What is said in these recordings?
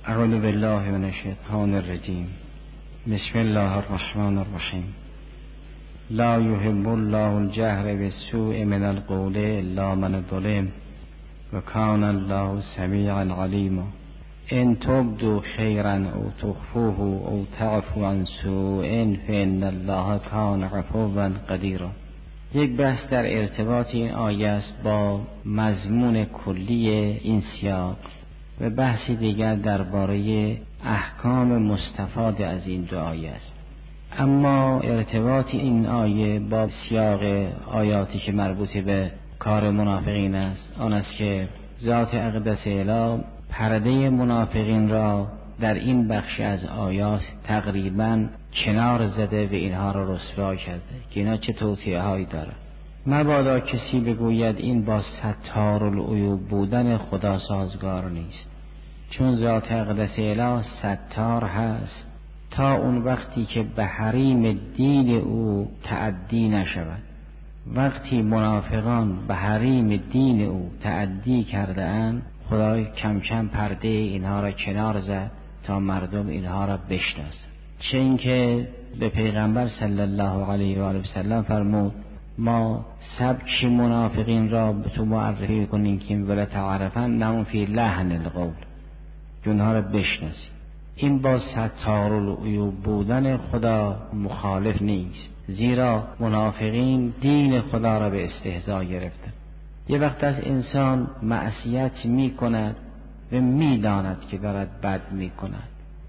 اعوذ بالله من الشیطان الرجیم. بسم الله الرحمن الرحیم. لا یحب الله الجهر بالسوء من القول الا من ظلم و کان الله سمیعا علیما. ان تبدوا خیرا او تخفوه او تعفو عن سوء فان الله کان عفوا قدیرا. یک بحث در ارتباط این آیه است با مضمون کلی این سیاق و بحثی دیگر درباره احکام مستفاد از این دو آیه است. اما ارتباط این آیه با سیاق آیاتی که مربوط به کار منافقین است آن است که ذات اقدس الهی پرده منافقین را در این بخش از آیات تقریباً کنار زده و اینها را رسوا کرده که اینا چه توطئه هایی داره. مبادا کسی بگوید این با ستار العیوب بودن خدا سازگار نیست، چون ذات اقدس الهی ستار هست تا اون وقتی که به حریم دین او تعدی نشود. وقتی منافقان به حریم دین او تعدی کرده اند، خدای کم کم پرده اینها را کنار زد تا مردم اینها را بشناسند. چه اینکه به پیغمبر صلی الله علیه و آله و سلم فرمود ما سبک منافقین را به تو معرفی کنیم که ولا تعرفنهم فی لحن القول، که اونها را بشناسید. این با ستار العیوب بودن خدا مخالف نیست، زیرا منافقین دین خدا را به استهزا گرفتند. یه وقت از انسان معصیت می کند و می داند که دارد بد می کند.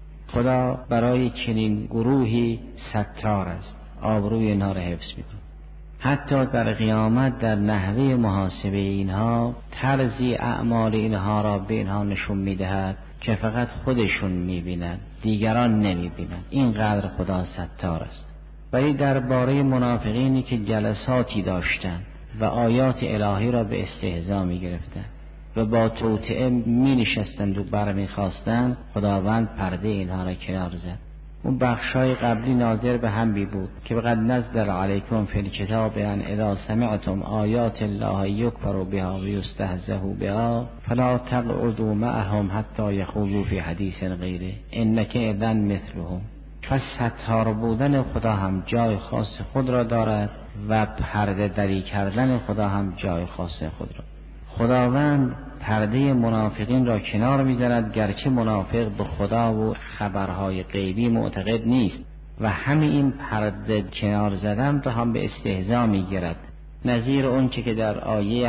خدا برای چنین گروهی ستار است، آبروی اینها را حفظ می کند. حتی در قیامت در نحوه محاسبه اینها طرزی اعمال اینها را به اینها نشون می دهد که فقط خودشون می بینند، دیگران نمی بینند. اینقدر خدا ستار است. ولی درباره منافقینی که جلساتی داشتند و آیات الهی را به استهزا می گرفتند و با توطئه می نشستند و برمی خواستند، خداوند پرده اینها را کنار زد. اون بخشای قبلی ناظر به هم بود که بقد نزل علیکم فی الکتاب ان اذا سمعتم آیات الله یکفر بها و یستهزأ بها فلا تقعدوا معهم حتی یخوضوا فی حدیث غیره انک اذا مثلهم. پس ستار بودن خدا هم جای خاص خود را دارد و پرده دری کردن خدا هم جای خاص خود را. خداوند پرده منافقین را کنار می‌زند، گرچه منافق به خدا و خبرهای غیبی معتقد نیست و همین این پرده کنار زدن را هم به استهزا می‌گیرد. نظیر اون که در آیه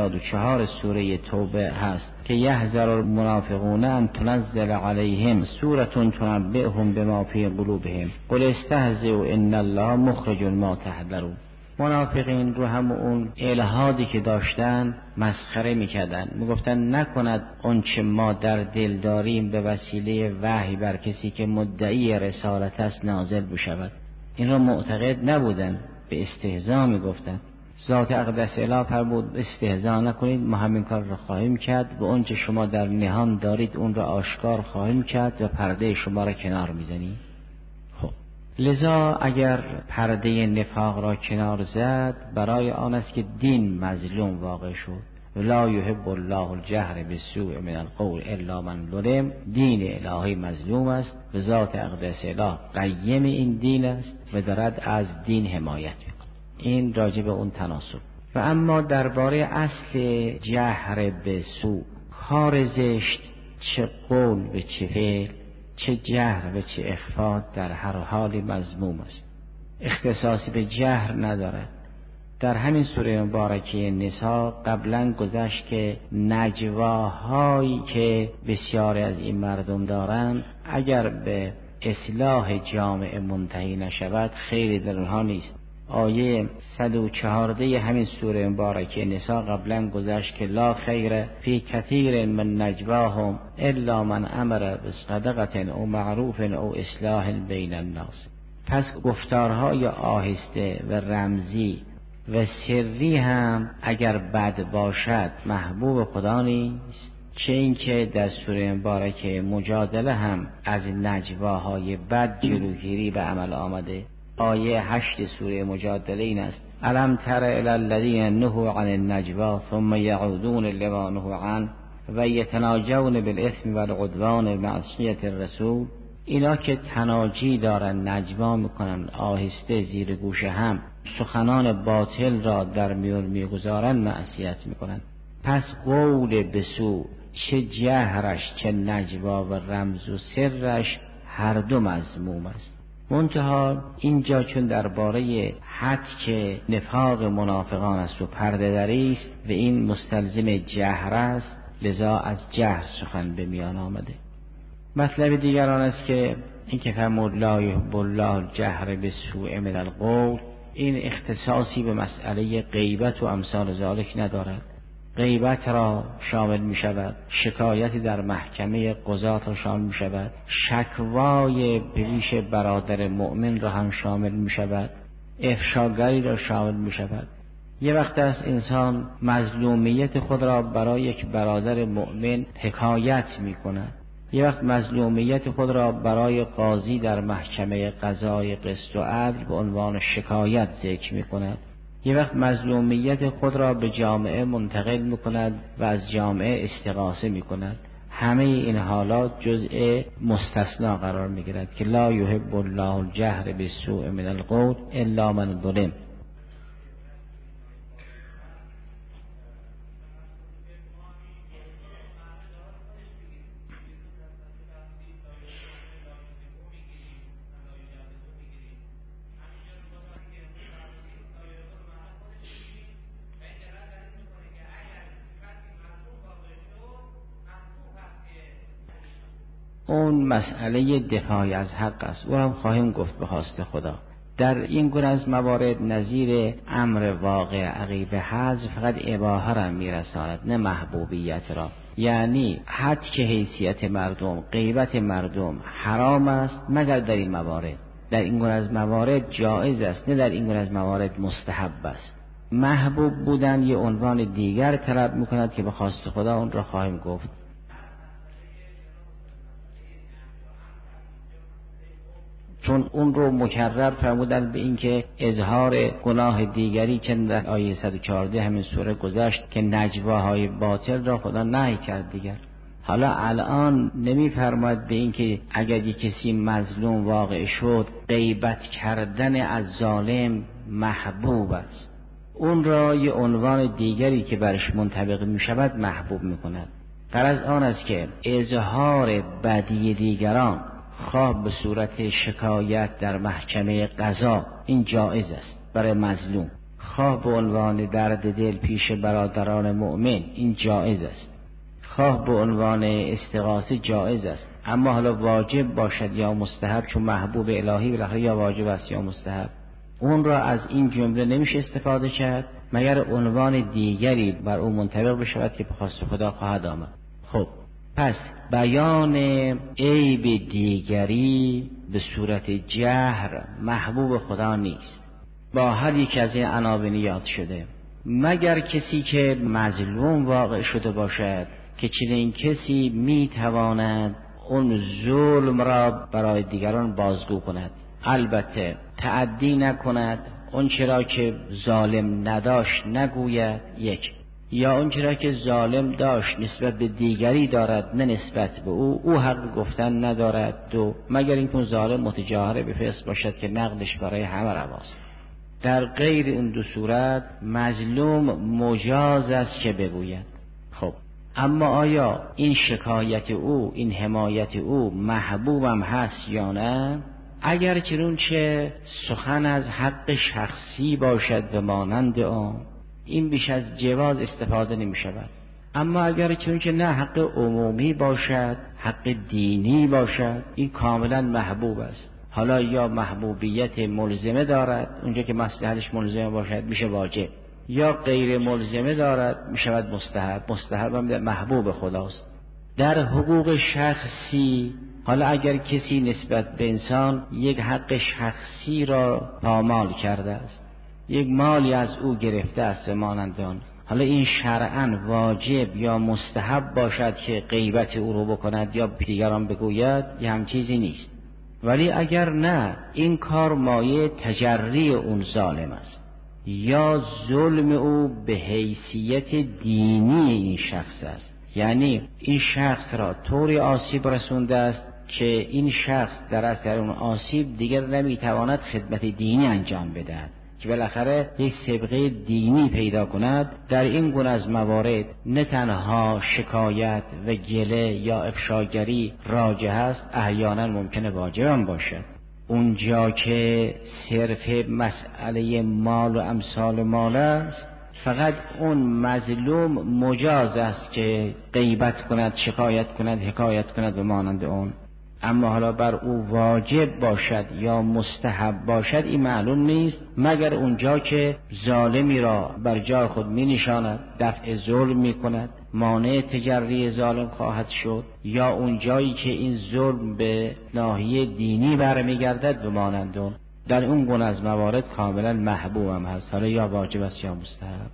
84 سوره توبه هست که یحذر المنافقون ان تنزل علیهم سوره تنبئهم بما فی قلوبهم قل استهزئوا ان الله مخرج ما تحذرون. منافقین رو هم اون الهادی که داشتن مسخره میکردن، میگفتن نکند اون چه ما در دل داریم به وسیله وحی بر کسی که مدعی رسالت است نازل بشود. این را معتقد نبودن، به استهزا میگفتن. ذات اقدس الهی فرمود استهزا نکنید، ما همین کار را خواهیم کرد و اون چه شما در نهان دارید اون را آشکار خواهیم کرد و پرده شما را کنار میزنیم. لذا اگر پرده نفاق را کنار زد، برای آن است که دین مظلوم واقع شد. لا یحب الله الجهر بالسوء من القول الا من ظلم. دین الهی مظلوم است و ذات اقدس الهی قیم این دین است و دارد از دین حمایت میکند. این راجع به اون تناسب. و اما درباره اصل جهر به سوء، کار زشت، چه قول و چه فعل، چه جهر و چه اخفا، در هر حالی مذموم است. اختصاصی به جهر ندارد. در همین سوره مبارکه نساء قبلا گذشت که نجواهایی که بسیاری از این مردم دارند اگر به اصلاح جامعه منتهی نشود خیری در اونها نیست. آیه 114 همین سوره مبارکه نساء قبلا گذشت که لا خیر فی کثیر من نجواهم الا من امر بصدقه او معروف او اصلاح بین الناس. پس گفتارهای آهسته و رمزی و سری هم اگر بد باشد محبوب خدا نیست، چه اینکه در سوره مبارکه مجادله هم از نجواهای بد جلوگیری به عمل آمده. آیه 8 سوره مجادله این است: الم تر الی الذین نهوا عن النجوا ثم یعودون لما نهوا عنه و یتناجون بالاثم و العدوان معصیت الرسول، اینا که تناجی دارن، نجوا میکنن، آهسته زیر گوش هم سخنان باطل را در میون میگذارن، معصیت میکنن. پس قول بسو، چه جهرش چه نجوا و رمز و سرش هر دو مذموم است. منتها اینجا چون درباره حد که نفاق منافقان است و پرده دری است و این مستلزم جهر است، لذا از جهر سخن به میان آمده. مطلب دیگران است که این که فرمود لا یحب الله الجهر بالسوء من القول، این اختصاصی به مسئله غیبت و امثال ذالک ندارد. غیبت را شامل می شود، شکایتی در محکمه قضات را شامل می شود، شکوای پیش برادر مؤمن را هم شامل می شود، افشاگری را شامل می شود. یه وقت است انسان مظلومیت خود را برای یک برادر مؤمن حکایت می کند، یه وقت مظلومیت خود را برای قاضی در محکمه قضای قسط و عدل به عنوان شکایت ذکر می کند، یه وقت مظلومیت خود را به جامعه منتقل می کند و از جامعه استغاثه می کند. همه این حالات جزء مستثنا قرار می گیرد که لا یحب الله الجهر بالسوء من القول الا من ظلم. اون مسئله دفاع از حق است، او هم خواهیم گفت به خواست خدا. در این گونه از موارد نظیر امر واقع عقیب حذف فقط اباحه را میرساند، نه محبوبیت را. یعنی حد که حیثیت مردم، غیبت مردم حرام است مگر در این موارد. در این گونه از موارد جایز است، نه در این گونه از موارد مستحب است. محبوب بودن یه عنوان دیگر طلب میکند که به خواست خدا اون را خواهیم گفت. چون اون رو مکرر فرمودن به این که اظهار گناه دیگری، چند در آیه 114 همین سوره گذشت که نجواهای باطل را خدا نهی کرد دیگر. حالا الان نمی فرماید به این که اگر یک کسی مظلوم واقع شد غیبت کردن از ظالم محبوب است، اون را یه عنوان دیگری که برش منطبق می شود محبوب می کند. غرض آن است که اظهار بدی دیگران خواه به صورت شکایت در محکمه قضا این جایز است برای مظلوم، خواه به عنوان درد دل پیش برادران مؤمن این جایز است، خواه به عنوان استغاثه جایز است. اما حالا واجب باشد یا مستحب، چون محبوب الهی بالاخره یا واجب است یا مستحب، اون را از این جمله نمیشه استفاده کرد مگر عنوان دیگری بر اون منطبق بشود که به خواست خدا خواهد آمد. خب پس بیان عیب دیگری به صورت جهر محبوب خدا نیست با هر یک از این عناوین یاد شده، مگر کسی که مظلوم واقع شده باشد که چنین کسی میتواند اون ظلم را برای دیگران بازگو کند، البته تعدی نکند، اون چرا که ظالم نداشت نگوید، یک، یا اون چرا که ظالم داشت نسبت به دیگری دارد نه نسبت به او حق گفتن ندارد، دو، مگر اینکه اون ظالم متجاهر به فسق باشد که نقدش برای همه رواست. در غیر این دو صورت مظلوم مجاز است که بگوید. خب اما آیا این شکایت او، این حمایت او محبوبم هست یا نه؟ اگر چنانچه سخن از حق شخصی باشد به مانند آن، این بیش از جواز استفاده نمی شود. اما اگر چنانچه نه حق عمومی باشد، حق دینی باشد، این کاملا محبوب است. حالا یا محبوبیت ملزمه دارد، اونجا که مصلحتش ملزمه باشد میشه واجب، یا غیر ملزمه دارد میشود مستحب. مستحب هم محبوب خداست. در حقوق شخصی، حالا اگر کسی نسبت به انسان یک حق شخصی را پامال کرده است، یک مالی از او گرفته است مانند آن، حالا این شرعاً واجب یا مستحب باشد که غیبت او رو بکند یا دیگران بگوید، یه هم چیزی نیست. ولی اگر نه، این کار مایه تجری اون ظالم است یا ظلم او به حیثیت دینی این شخص است، یعنی این شخص را طوری آسیب رسونده است که این شخص در اثر اون آسیب دیگر نمیتواند خدمت دینی انجام بدهد که بالاخره یک سابقه دینی پیدا کند. در این گونه از موارد نه تنها شکایت و گله یا افشاگری راجح است، احیانا ممکنه واجب هم باشد. اونجا که صرف مسئله مال و امثال مال است، فقط اون مظلوم مجاز است که غیبت کند، شکایت کند، حکایت کند و مانند اون. اما حالا بر او واجب باشد یا مستحب باشد این معلوم نیست، مگر اونجا که ظالمی را بر جای خود می نشاند، دفع ظلم می کند، مانع تجری ظالم خواهد شد، یا اونجایی که این ظلم به ناحیه دینی برمی گردد و مانند اون. در اون گونه از موارد کاملا محبوب هم هست، حالا یا واجب است یا مستحب.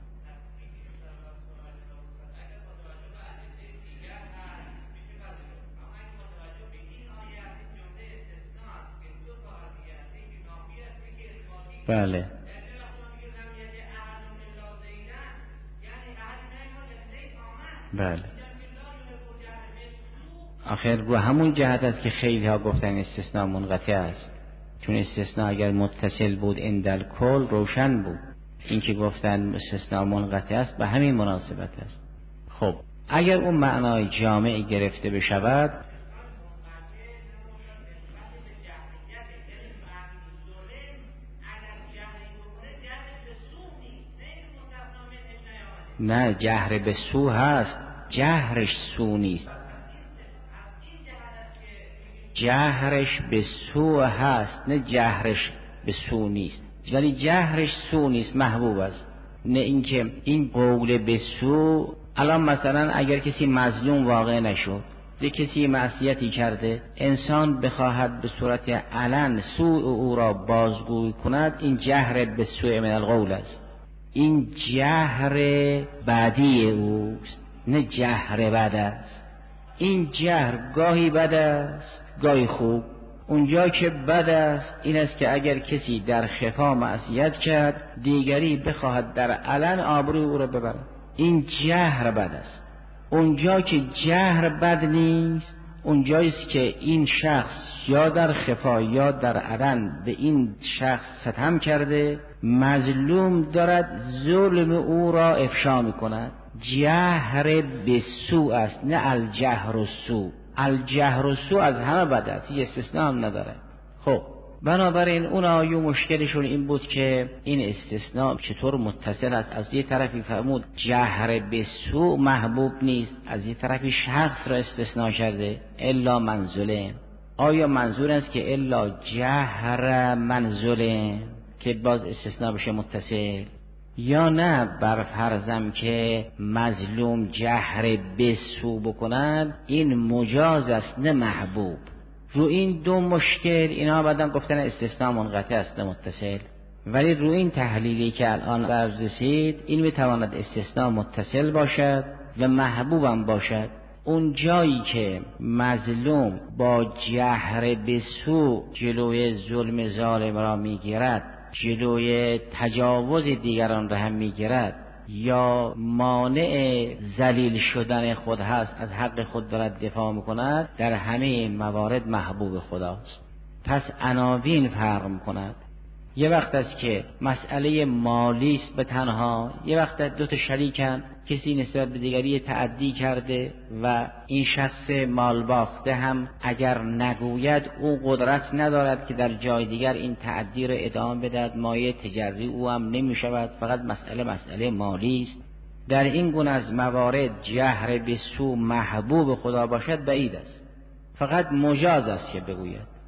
بله بله، آخر رو همون جهت است که خیلی ها گفتن استثناء منقطع است، چون استثناء اگر متصل بود اندل کل روشن بود. این که گفتن استثناء منقطع است به همین مناسبت است. خب اگر اون معنای جامع گرفته بشود، نه جهر به سو هست، جهرش سو نیست. جهرش به سو هست، نه جهرش به سو نیست، ولی جهرش سو نیست، محبوب است. نه اینکه این قول به سو، الان مثلا اگر کسی مظلوم واقع نشد، یک کسی معصیتی کرده، انسان بخواهد به صورت علن سوء او را بازگویی کند، این جهر به سوء من القول است. این جهر بعدی اوست، نه جهر بد است. این جهر گاهی بد است گاهی خوب. اونجا که بد است این است که اگر کسی در خفا معصیت کرد، دیگری بخواهد در علن آبروی او را ببرد، این جهر بد است. اونجا که جهر بد نیست، اونجاییست که این شخص یا در خفا یا در علن به این شخص ستم کرده، مظلوم دارد ظلم او را افشا میکند. جهر به سو است، نه الجهر و سو. الجهر و سو از همه بد است، هیچ استثناء هم نداره. خب بنابراین اون آیه مشکلشون این بود که این استثناء چطور متصل است. از یه طرفی فرمود جهر به سو محبوب نیست، از یه طرفی شخص را استثناء کرده الا من ظلم. آیا منظور است که الا جهر من ظلم که باز استثناء بشه متصل، یا نه بر فرضم که مظلوم جهر به سو بکند این مجاز است نه محبوب؟ رو این دو مشکل اینا بعدن گفتن استثناء منقطع است نه متصل. ولی رو این تحلیلی که الان برز رسید، این میتواند استثناء متصل باشد و محبوبم باشد. اون جایی که مظلوم با جهر به سو جلوی ظلم ظالم را میگیرد، جلوی تجاوز دیگران را هم میگیرد، یا مانع ذلیل شدن خود هست، از حق خود دارد دفاع میکند، در همه این موارد محبوب خداست. پس عناوین فرق میکند. یه وقت است که مسئله مالی است به تنها، یه وقت دو تا شریکن، کسی نسبت به دیگری تعدی کرده و این شخص مالباخته هم اگر نگوید او قدرت ندارد که در جای دیگر این تعدی را ادامه بدهد، مایه تجری او هم نمی شود، فقط مسئله مالی است. در این گونه از موارد جهر به سو محبوب خدا باشد بعید است، فقط مجاز است که بگوید.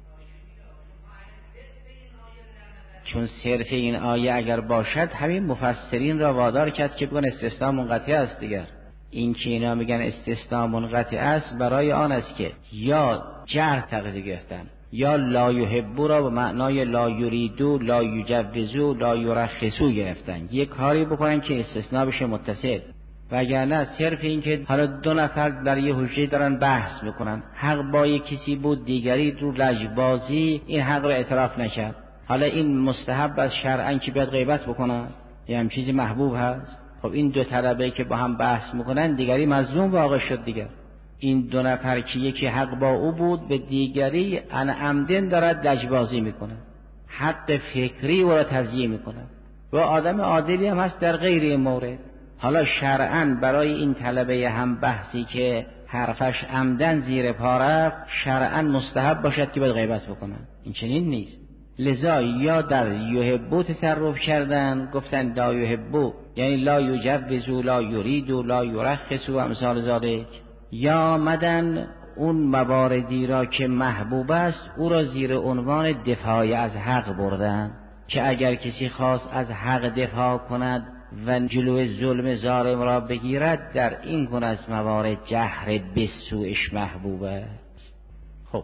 چون صرف این آیه اگر باشد همین مفسرین را وادار کرد که بگن استثناء منقطع است. دیگر این که اینا میگن استثناء منقطع است برای آن است که یا جهر تقدیر گرفتن، یا لا یحبو را به معنای لا یریدو، لا یجوزو، لا یرخصو گرفتن، یک کاری بکنن که استثناء بشه متصل. وگرنه صرف این که حالا دو نفر در یه حجره دارن بحث میکنن، حق با یک کسی بود، دیگری رو لجبازی این حق رو اعتراف نکرد، حالا این مستحب از شرعاً که بیاد غیبت بکنن؟ یه هم چیزی محبوب هست؟ خب این دو طلبه که با هم بحث میکنن، دیگری مظلوم واقع شد دیگر. این دو نفر که یکی حق با او بود، به دیگری عمدن دارد لجبازی میکنه، حق فکری او را تضییع میکنه و آدم عادلی هم هست در غیر این مورد. حالا شرعاً برای این طلبه هم بحثی که حرفش عمدن زیر پا رفت، شرعاً مستحب باشد که باید غیبت بکنن. این چنین نیست. لذا یا در یحبو تصرف کردن، گفتن لا یحبو یعنی لا یجوز، لا یرید، لا یرخص و امثال ذالک، یا مدن اون مواردی را که محبوب است او را زیر عنوان دفاع از حق بردن، که اگر کسی خواست از حق دفاع کند و جلوی ظلم ظالم را بگیرد، در این گونه از موارد جهر بالسوءش محبوب است. خب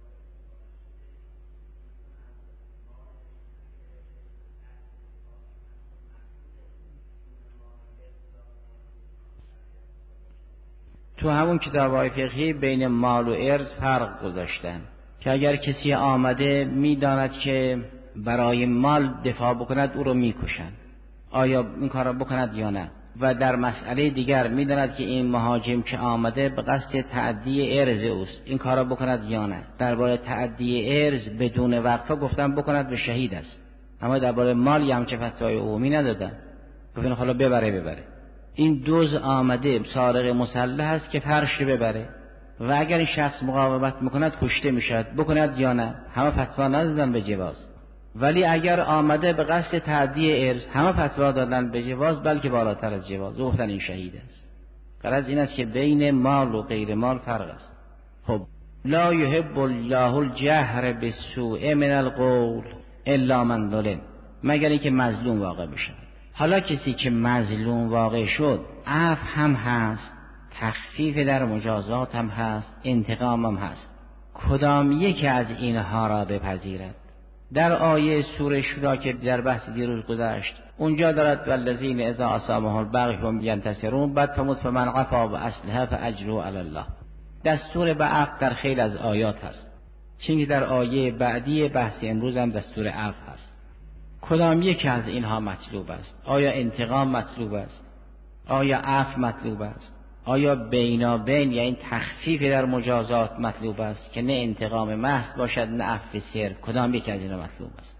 تو همون کتاب‌های فقهی بین مال و ارث فرق گذاشتن که اگر کسی آمده میداند که برای مال دفاع بکند او رو میکشند، آیا این کار را بکند یا نه؟ و در مسئله دیگر میداند که این مهاجم که آمده به قصد تعدی ارث اوست، این کار را بکند یا نه؟ درباره تعدی ارث بدون وقفه گفتن بکند به شهید است، اما درباره مال یه همچه فتوای عمومی ندادن، گفتن حالا ببره. این دوز آمده سارق مسلح است که فرش ببره و اگر این شخص مقاومت میکند کشته میشد، بکند یا نه؟ همه فتوا ندادن به جواز. ولی اگر آمده به قصد تعدی ارث، همه فتوا دادن به جواز، بلکه بالاتر از جواز، گفتن این شهید است. غرض این است که بین مال و غیر مال فرق است. خب لا یحب الله الجهر بالسوء من القول الا من ظلم، مگر اینکه مظلوم واقع بشه. حالا کسی که مظلوم واقع شد، عفو هم هست، تخفیف در مجازات هم هست، انتقام هم هست. کدام یک از اینها را بپذیرد؟ در آیه سوره شورا که در بحث دیروز گذشت، اونجا دارد والذین اذا اصابهم البغی هم ینتصرون، بعد فرمود فمن عفا و اصلح فاجره علی الله. دستور به عفو در خیلی از آیات هست، چون در آیه بعدی بحث امروز هم دستور عفو هست. کدام یک از اینها مطلوب است؟ آیا انتقام مطلوب است؟ آیا عفو مطلوب است؟ آیا بینابین یعنی تخفیف در مجازات مطلوب است که نه انتقام محض باشد نه عفو سر؟ کدام یک از اینها مطلوب است؟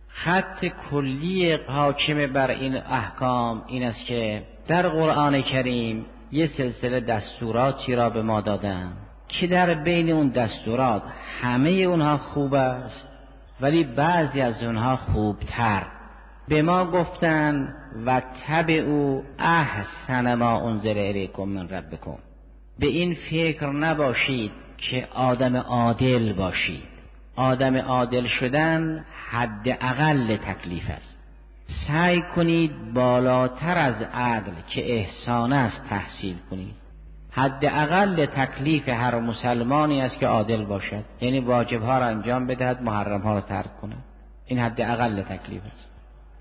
خط کلی حاکم بر این احکام این است که در قرآن کریم یه سلسله دستوراتی را به ما دادن که در بین اون دستورات همه اونها خوب است، ولی بعضی از اونها خوبتر. به ما گفتن و تبعوا احسن ما انزل الیکم من ربکم. به این فکر نباشید که آدم عادل باشید. آدم عادل شدن حد اقل تکلیف است. سعی کنید بالاتر از عدل که احسان است تحصیل کنید. حد اقل تکلیف هر مسلمانی است که عادل باشد، یعنی واجب ها را انجام بدهد، محرم ها را ترک کند. این حد اقل تکلیف است.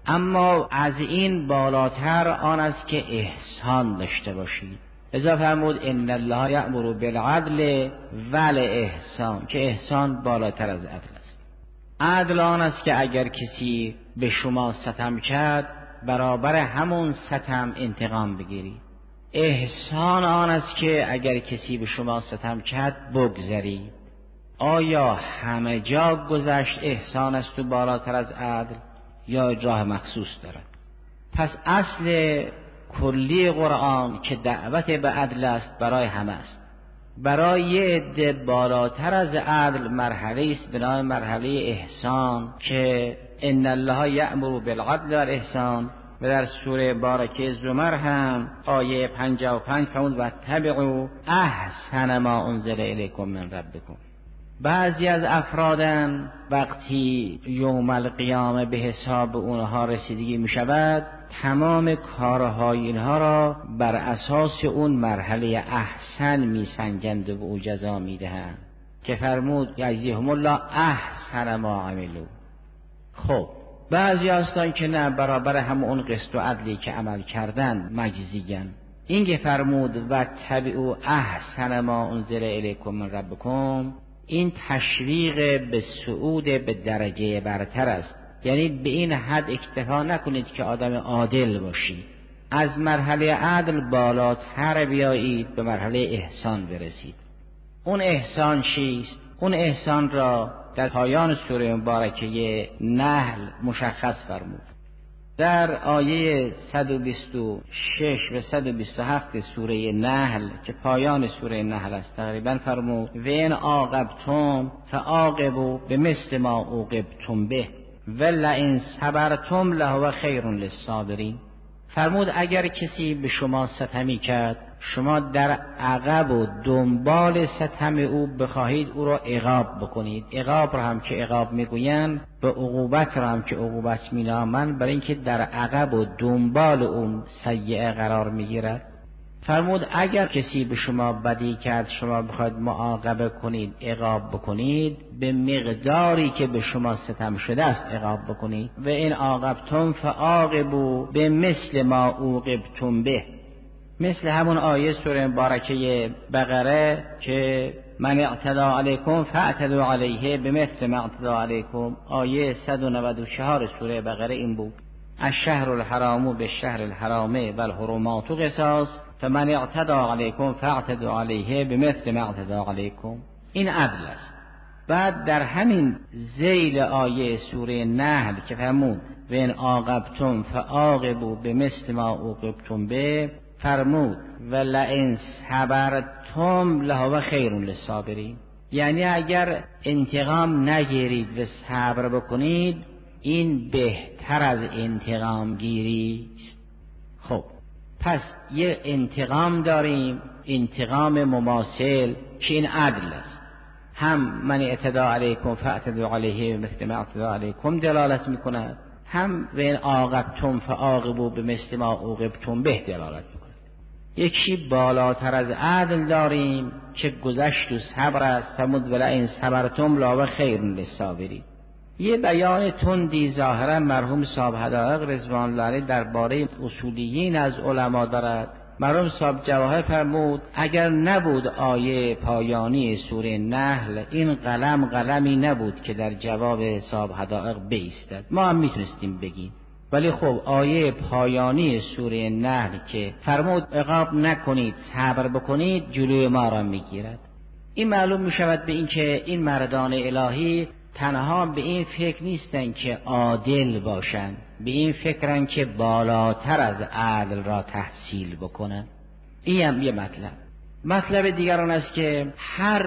اما از این بالاتر آن است که احسان داشته باشید. لذا فرمود ان الله یأمر بالعدل والاحسان، که احسان بالاتر از عدل است. عدل آن است که اگر کسی به شما ستم کرد، برابر همون ستم انتقام بگیرید. احسان آن است که اگر کسی به شما ستم کرد بگذرید. آیا همه جا گذشت احسان است و بالاتر از عدل، یا راه مخصوص دارد؟ پس اصل کلی قرآن که دعوت به عدل است برای همه است. برای یه عده بالاتر از عدل مرحله است به نام مرحله احسان که ان الله یأمر بالعدل والاحسان، و در سوره بارکه زمر هم آیه 55 فرمود و تبعوا احسن ما انزل الیکم من ربکم. بعضی از افرادن وقتی یوم القیامه به حساب اونها رسیدگی می شود، تمام کارهای اینها را بر اساس اون مرحله احسن می سنجند و به او جزا می دهند که فرمود یجزیهم الله احسن ما عملوا. خب بعضی هستن که نه، برابر هم اون قسط و عدلی که عمل کردن مجزیگن. این که فرمود و تبعوا احسن ما انزل الیکم من ربکم، این تشویق به صعود به درجه برتر است. یعنی به این حد اکتفا نکنید که آدم عادل باشید، از مرحله عدل بالاتر بیایید به مرحله احسان برسید. اون احسان چیست؟ اون احسان را در پایان سوره مبارکه نحل مشخص فرمود. در آیه 126 و 127 سوره نحل که پایان سوره نحل است تقریبا فرمود و ان عاقبتم فعاقبوا بمثل ما عوقبتم به ولئن صبرتم لهو خیر للصابرین. فرمود اگر کسی به شما ستمی کرد، شما در عقب و دنبال ستم او بخواهید او را عقاب بکنید. عقاب را هم که عقاب میگویند، به عقوبت را هم که عقوبت مینامند، برای اینکه در عقب و دنبال اون سیئه قرار میگیرد. فرمود اگر کسی به شما بدی کرد، شما بخواید معاقبه کنید، عقاب بکنید، به مقداری که به شما ستم شده است عقاب بکنید. و این عاقبتم فعاقبوا به مثل ما عوقبتم به، مثل همون آیه سوره مبارکه بقره که من اعتدى علیکم فاعتدوا علیه بمثل ما اعتدى علیکم، آیه 194 سوره بقره این بود: الشهر الحرام بالشهر الحرام والحرمات قصاص فمن اعتدى علیکم فاعتدوا علیه بمثل ما اعتدى علیکم. این عدل است. بعد در همین ذیل آیه سوره نحل که فرمود و ان عاقبتم فعاقبوا بمثل ما عوقبتم به، فرمود ولئن صبرتم لهو خیر للصابرین. یعنی اگر انتقام نگیرید و صبر بکنید، این بهتر از انتقام گیری است. خب پس یه انتقام داریم، انتقام مماثل که این عدل است. هم من اعتدى علیکم فاعتدوا علیه مثل ما اعتدى علیکم دلالت میکند، هم و این عاقبتم فعاقبوا بمثل ما عوقبتم به دلالت میکند. یکی بالاتر از عدل داریم که گذشت و صبر است. فرمود ولئن صبرتم لهو خیر للصابرین. یه بیان تندی ظاهرا مرحوم صاحب حدائق رضوان الله علیه درباره اصولیین از علما دارد. مرحوم صاحب جواهر فرمود اگر نبود آیه پایانی سوره نحل، این قلمی نبود که در جواب صاحب حدائق بایستد. ما هم میتونستیم بگیم، ولی خب آیه پایانی سوره نحل که فرمود عقاب نکنید صبر بکنید، جلوی ما را میگیرد. این معلوم میشود به این که این مردان الهی تنها به این فکر نیستن که عادل باشن، به این فکرن که بالاتر از عدل را تحصیل بکنن. این هم یه مطلب دیگر آن است که هر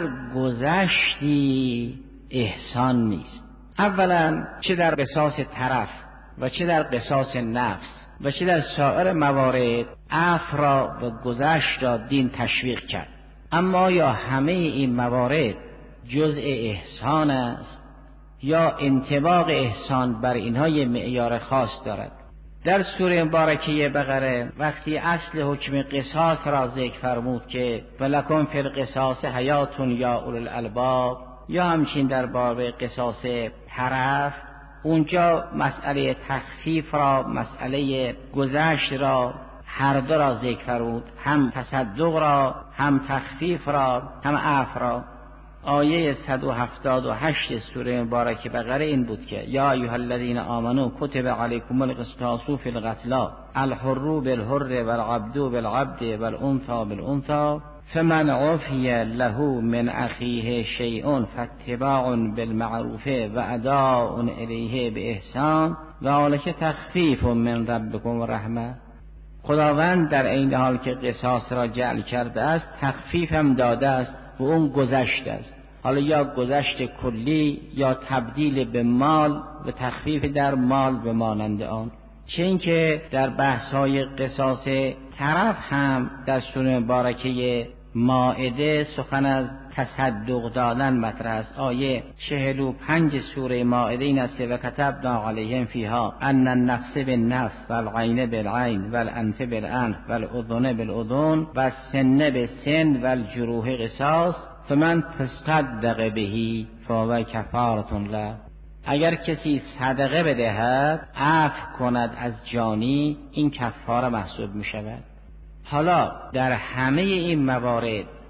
گذشتی احسان نیست. اولا چه در قصاص طرف و چه در قصاص نفس و چه در سایر موارد عفو را و گذشت را دین تشویق کرد. اما یا همه این موارد جزء احسان است یا انطباق احسان بر اینها یه معیار خاص دارد. در سوره مبارکه بقره وقتی اصل حکم قصاص را ذکر فرمود که ولکم فی القصاص حیات یا اولی الالباب، یا همچنین در باب قصاص طرف، اونجا مسئله تخفیف را، مسئله گذشت را، هر دو را ذکر فرمود، هم تصدق را، هم تخفیف را، هم عفو را. آیه 178 سوره مبارکه بقره این بود که یا ایها الذین آمنوا کتب علیکم القصاص فی القتلی الحر بالحر والعبد بالعبد والانثى بالانثى فمن عفی له من اخیه شیء فاتباع بالمعروف و اداء الیه باحسان ذلک تخفیف من ربکم و رحمه. خداوند در این حال که قصاص را جعل کرده است، تخفیف هم داده است و اون گذشت است. حالا یا گذشت کلی یا تبدیل به مال و تخفیف در مال به مانند آن. چه اینکه در بحث‌های قصاص طرف هم در سوره مبارکه مائده سخن از تصدق دادن مطرح است. آیه 45 سوره مائده این است و کتبنا علیهم فیها ان النفس بالنفس والعین بالعین والانف بالانف والاذن بالاذن والسن بالسن والجروح قصاص فمن تصدق به فهو کفارة له. اگر کسی صدقه بدهد، عفو کند از جانی، این کفاره محسوب می شود. حالا در همه این موارد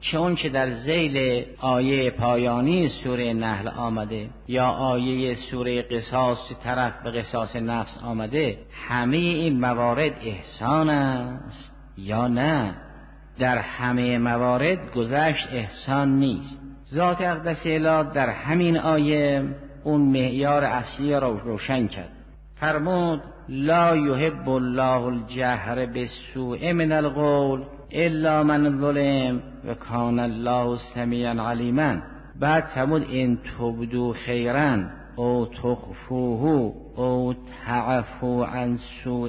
چون که در ذیل آیه پایانی سوره نحل آمده یا آیه سوره قصاص طرف به قصاص نفس آمده، همه این موارد احسان است یا نه؟ در همه موارد گذشت احسان نیست. ذات اقدس الهی در همین آیه اون معیار اصلی را روشن کرد. فرمود لا یحب الله الجهر بالسوء من القول الا من ظلم و کان الله سمیعا علیما. بعد فرمود ان تبدوا خیرا او تخفوه او تعفو عن سوء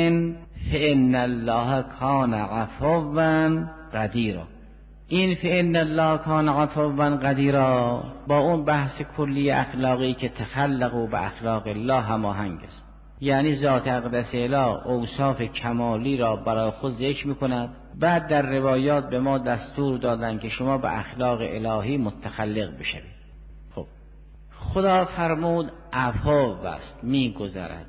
فان الله کان عفوا قدیرا. این فان الله کان عفوا قدیرا با اون بحث کلی اخلاقی که تخلقوا به اخلاق الله هماهنگ است. یعنی ذات اقدس الهی اوصاف کمالی را برای خود ذکر می‌کند. بعد در روایات به ما دستور دادن که شما به اخلاق الهی متخلق بشوید. خب خدا فرمود عفو است، می‌گذرد.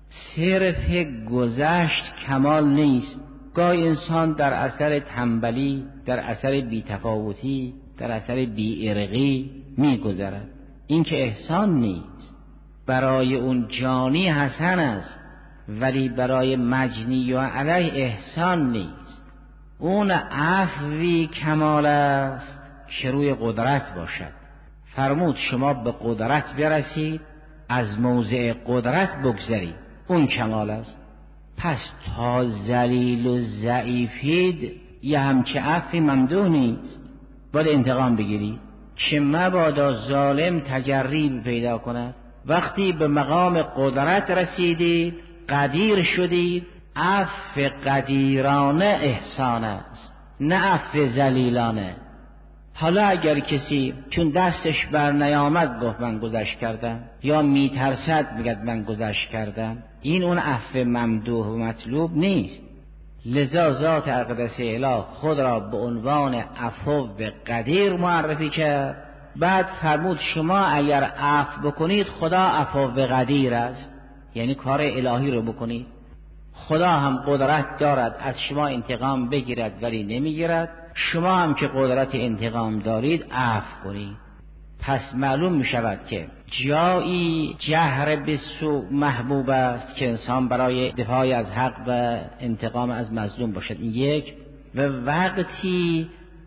صرف گذشت کمال نیست. گاهی انسان در اثر تنبلی، در اثر بی‌تفاوتی، در اثر بی‌ارقی می‌گذرد. این که احسان نیست. برای اون جانی حسن است ولی برای مجنی و علیه احسان نیست. اون عفوی کمال است که روی قدرت باشد. فرمود شما به قدرت برسید، از موضع قدرت بگذرید، اون کمال است. پس تا ذلیل و ضعیفید یه همچه عفوی ممدوح نیست، باید انتقام بگیرید که مبادا ظالم تجریب پیدا کند. وقتی به مقام قدرت رسیدید، قدیر شدید، عفو قدیرانه احسان است، نه عفو ذلیلانه. حالا اگر کسی چون دستش بر نیامد گفت من گذشت کردم، یا میترسد میگه من گذشت کردم، این اون عفو ممدوح و مطلوب نیست. لذا ذات اقدس الهی خود را به عنوان عفو قدیر معرفی کرد. بعد فرمود شما اگر عفو بکنید خدا عفو قدیر است، یعنی کار الهی رو بکنید. خدا هم قدرت دارد از شما انتقام بگیرد ولی نمیگیرد، شما هم که قدرت انتقام دارید عفو کنید. پس معلوم می شود که جایی جهر به سوء محبوب است که انسان برای دفاع از حق و انتقام از مظلوم باشد، این یک. و وقتی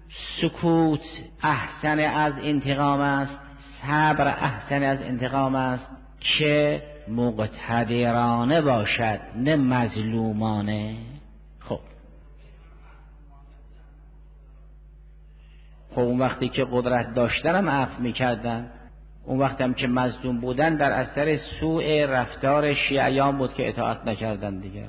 سکوت احسن از انتقام است، صبر احسن از انتقام است که مقتدرانه باشد نه مظلومانه. خب اون وقتی که قدرت داشتن هم عفو میکردن، اون وقتی هم که مظلوم بودن در اثر سوء رفتار شیعیان بود که اطاعت نکردن دیگر.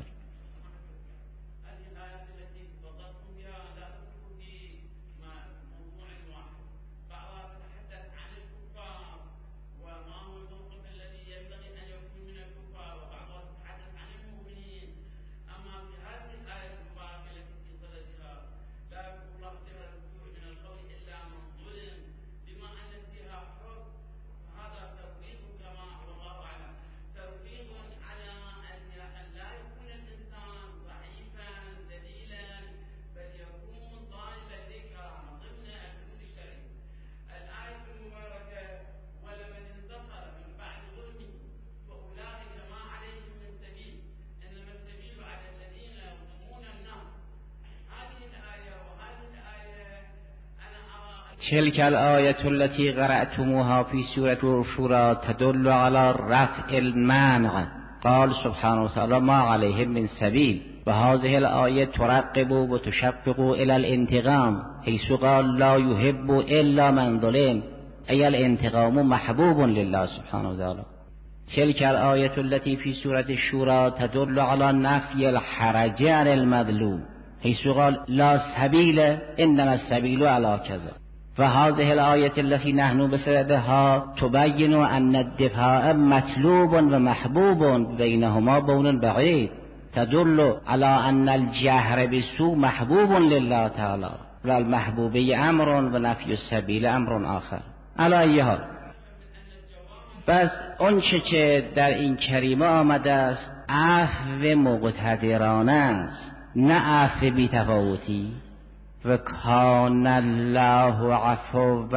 تلك الآية التي قرأتموها في سورة الشورى تدل على رفع المنع. قال سبحانه وتعالى ما عليهم من سبيل. وهذه الآية ترقب وتشفق إلى الانتقام حيث قال لا يحب إلا من ظلم، أي الانتقام محبوب لله سبحانه وتعالى. تلك الآية التي في سورة الشورى تدل على نفي الحرج عن المظلوم حيث قال لا سبيل إنما السبيل على كذا. وهذه الآية التي نحن بصددها تبين أن الدفاع مطلوب ومحبوب بينهما بون بعيد، تدل على أن الجهر بالسوء محبوب لله تعالى والمحبوبي أمر ونفي السبيل أمر آخر. على أي حال بس اونچه که در این کریمه آمده است عفو مقتدرانه است، نه عفو بی‌تفاوتی. و کان الله عفوا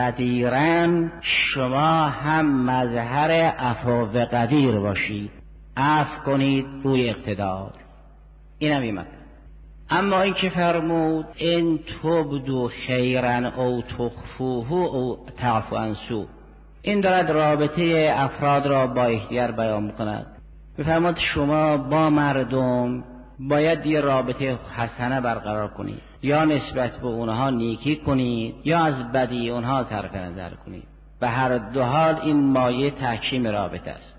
قدیرا، شما هم مظهر عفو و قدیر باشید، عفو کنید روی اقتدار. این هم ایمد. اما این که فرمود ان تبدو خیرا او تخفوه او تعفو عن سوء، این دارد رابطه افراد را با یکدیگر بیان می‌کند. بفرماد شما با مردم باید یه رابطه حسنه برقرار کنید، یا نسبت به اونها نیکی کنید یا از بدی اونها طرف نظر کنید. به هر دو حال این مایه تحکیم رابطه است.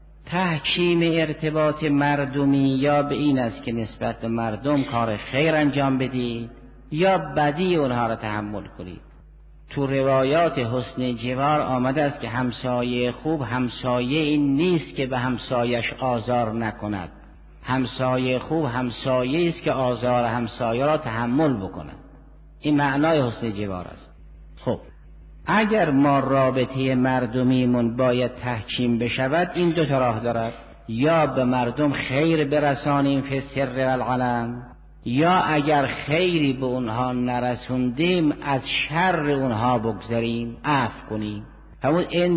تحکیم ارتباط مردمی یا به این است که نسبت به مردم کار خیر انجام بدید یا بدی اونها را تحمل کنید. تو روایات حسن جوار آمده است که همسایه خوب همسایه این نیست که به همسایش آزار نکند. همسایه خوب همسایه است که آزار همسایه را تحمل بکند. این معنای حسن جوار است. خب اگر ما رابطه مردمیمون باید تحکیم بشود، این دو تا راه دارد: یا به مردم خیر برسانیم فی السر و العلن، یا اگر خیری به اونها نرسوندیم از شر اونها بگذاریم، عفو کنیم. همون ان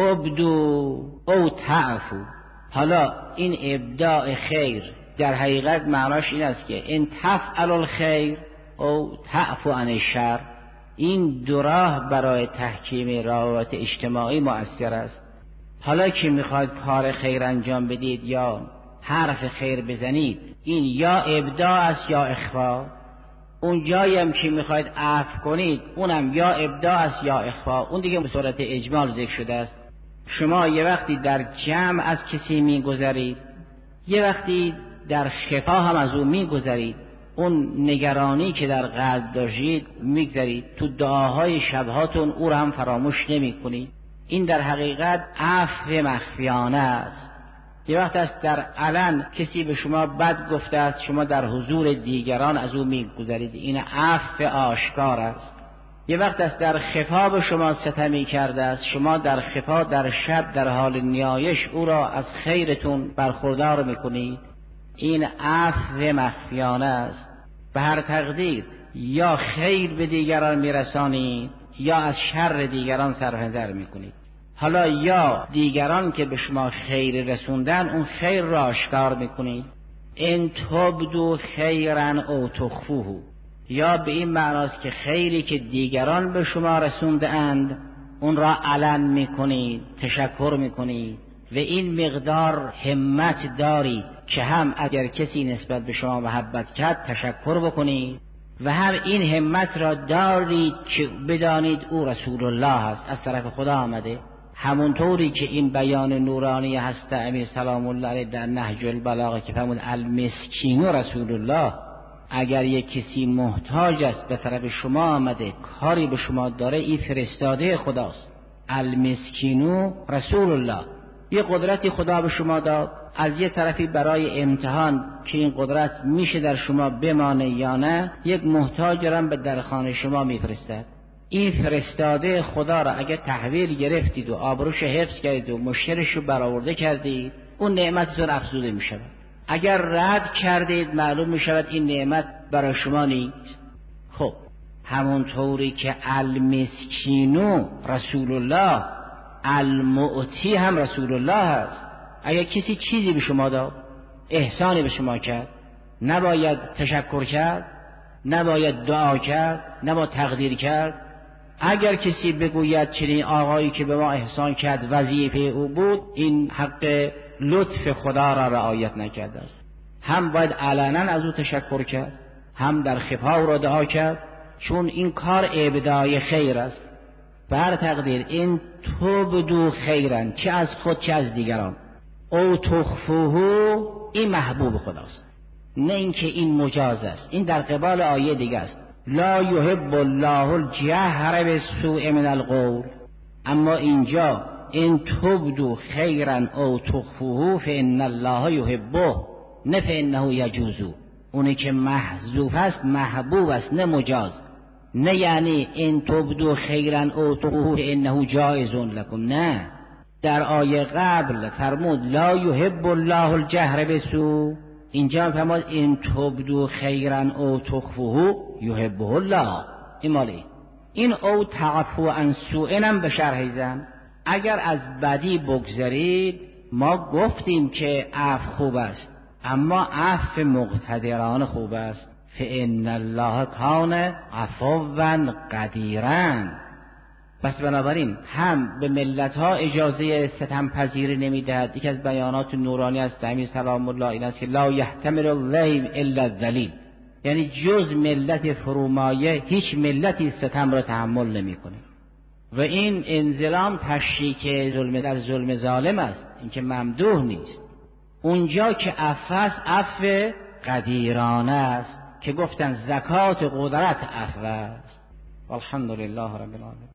تبدو او تعفو. حالا این ابداع خیر در حقیقت معناش این است که ان تفعل الخیر او تعفو عن الشر. این دو راه برای تحکیم روابط اجتماعی مؤثر است. حالا که میخواید کار خیر انجام بدید یا حرف خیر بزنید، این یا ابداع است یا اخفا. اون جایی هم که میخواید عفو کنید، اونم یا ابداع است یا اخفا. اون دیگه به صورت اجمال ذکر شده است. شما یه وقتی در جمع از کسی میگذرید، یه وقتی در خفا هم از او میگذرید. اون نگرانی که در قلب داشتید میگذرید، تو دعاهای شبهاتون او را هم فراموش نمی کنید. این در حقیقت عفو مخفیانه است. یه وقت است در علن کسی به شما بد گفته است، شما در حضور دیگران از او میگذرید، این عفو آشکار است. یه وقت است در خفا به شما ستمی کرده است، شما در خفا در شب در حال نیایش او را از خیرتون برخوردار میکنید، این عفو مخفیانه است. به هر تقدیر یا خیر به دیگران میرسانید یا از شر دیگران صرف نظر میکنید. حالا یا دیگران که به شما خیر رسوندن، اون خیر را آشکار میکنید. ان تبدو خیرا او تخفوه، یا به این معناست که خیری که دیگران به شما رسونده اند اون را علن میکنید، تشکر میکنید و این مقدار همت دارید که هم اگر کسی نسبت به شما محبت کرد تشکر بکنید و هم این همت را دارید که بدانید او رسول الله است، از طرف خدا آمده. همونطوری که این بیان نورانی هست امیر سلام الله علیه در نهج البلاغه که فرمود المسکین رسول الله، اگر یک کسی محتاج است به طرف شما آمده کاری به شما داره، این فرستاده خداست. المسکین رسول الله، یه قدرتی خدا به شما داد، از یه طرفی برای امتحان که این قدرت میشه در شما بمانه یا نه، یک محتاج را به درخانه شما میفرستد. این فرستاده خدا را اگر تحویل گرفتید و آبروش حفظ کردید و مشترش رو برآورده کردید، اون نعمتتون افزوده می شود. اگر رد کردید معلوم می شود این نعمت برای شما نیست. خب همونطوری که المسکینو رسول الله، المعطی هم رسول الله است. اگر کسی چیزی به شما داد، احسانی به شما کرد، نباید تشکر کرد، نباید دعا کرد، نباید تقدیر کرد. اگر کسی بگوید چنین آقایی که به ما احسان کرد وظیفه او بود، این حق لطف خدا را رعایت نکرده است. هم باید علنا از او تشکر کرد، هم در خفا او را دعا کرد، چون این کار ابداع خیر است. بر تقدیر این تبدو خیرن، چه از خود چه از دیگران، او تخفوه، این محبوب خداست، نه اینکه این مجاز است. این در قبال آیه دیگه است: لا یحب الله الجهر بالسوء من القول. اما اینجا ان تبدو خیرا او تخفوه فان الله یحبه، نه فانه یجوز. اونی که محذوف است محبوب است، نه مجاز. نه یعنی ان تبدو خیرا او تخفوه فانه جائز لكم، نه. در آیه قبل فرمود لا یحب الله الجهر بالسوء، اینجا فرمود این تبدو خیرا او تخفوه یحبه الله. این مالی این او تعفو عن سوء هم به شرح زن. اگر از بدی بگذرید، ما گفتیم که عفو خوب است، اما عفو مقتدران خوب است. فإن الله کان عفوا قدیرا. پس بنابراین هم به ملت ها اجازه ستم پذیری نمیدهد. یکی از بیانات نورانی از امیر سلام الله این است که لا یحتمل الذیل الا الذلیل، یعنی جز ملت فرومایه هیچ ملتی ستم را تحمل نمیکنه. و این انظلام تشریک ظلم در ظلم ظالم است، این که ممدوح نیست. اونجا که عفو است، عفو قدیرانه است که گفتن زکات قدرت عفو است. والحمد لله رب العالمین.